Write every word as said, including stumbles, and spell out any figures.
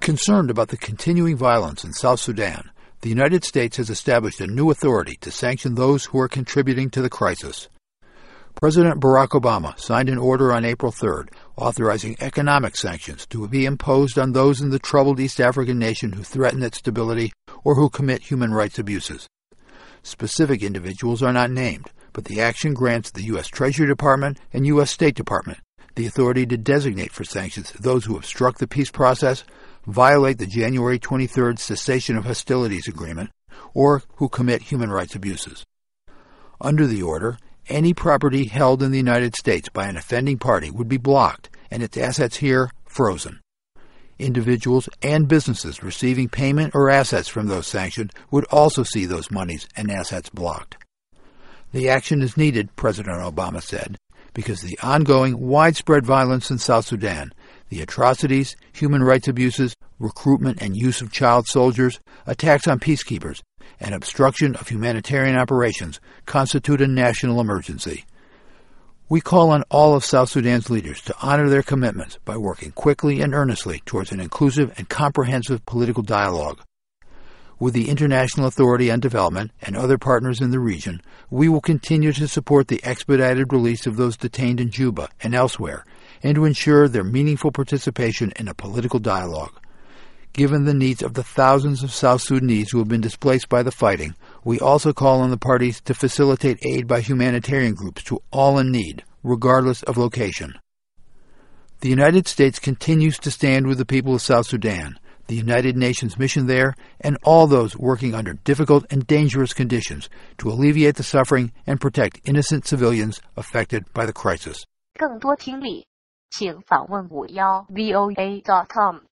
Concerned about the continuing violence in South Sudan, the United States has established a new authority to sanction those who are contributing to the crisis. President Barack Obama signed an order on April third authorizing economic sanctions to be imposed on those in the troubled East African nation who threaten its stability or who commit human rights abuses. Specific individuals are not named, but the action grants the U S Treasury Department and U S State Department the authority to designate for sanctions those who obstruct the peace process, violate the January twenty-third cessation of hostilities agreement, or who commit human rights abuses. Under the order, any property held in the United States by an offending party would be blocked and its assets here frozen. Individuals and businesses receiving payment or assets from those sanctions would also see those monies and assets blocked. The action is needed, President Obama said, because the ongoing widespread violence in South Sudan, the atrocities, human rights abuses, recruitment and use of child soldiers, attacks on peacekeepers, and obstruction of humanitarian operations constitute a national emergency. We call on all of South Sudan's leaders to honor their commitments by working quickly and earnestly towards an inclusive and comprehensive political dialogue. With the International Authority on Development and other partners in the region, we will continue to support the expedited release of those detained in Juba and elsewhere, and to ensure their meaningful participation in a political dialogue. Given the needs of the thousands of South Sudanese who have been displaced by the fighting, we also call on the parties to facilitate aid by humanitarian groups to all in need, regardless of location. The United States continues to stand with the people of South Sudan, the United Nations mission there, and all those working under difficult and dangerous conditions to alleviate the suffering and protect innocent civilians affected by the crisis. 更多听力，请访问五幺 V O A dot com。